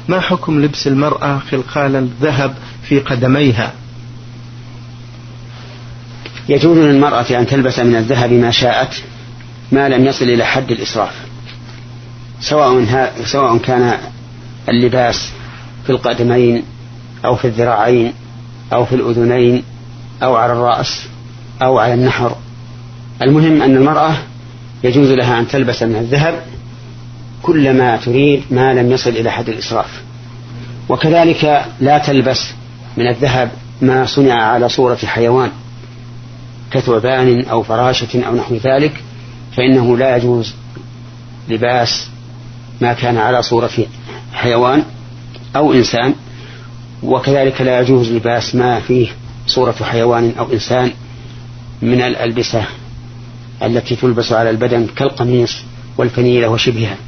ما حكم لبس المرأة خلخال الذهب في قدميها؟ يجوز للمرأة أن تلبس من الذهب ما شاءت ما لم يصل إلى حد الإسراف، سواء كان اللباس في القدمين أو في الذراعين أو في الأذنين أو على الرأس أو على النحر. المهم أن المرأة يجوز لها أن تلبس من الذهب كل ما تريد ما لم يصل إلى حد الإسراف. وكذلك لا تلبس من الذهب ما صنع على صورة حيوان كثعبان أو فراشة أو نحو ذلك، فإنه لا يجوز لباس ما كان على صورة حيوان أو إنسان، وكذلك لا يجوز لباس ما فيه صورة حيوان أو إنسان من الألبسة التي تلبس على البدن كالقميص والفنيلة وشبهها.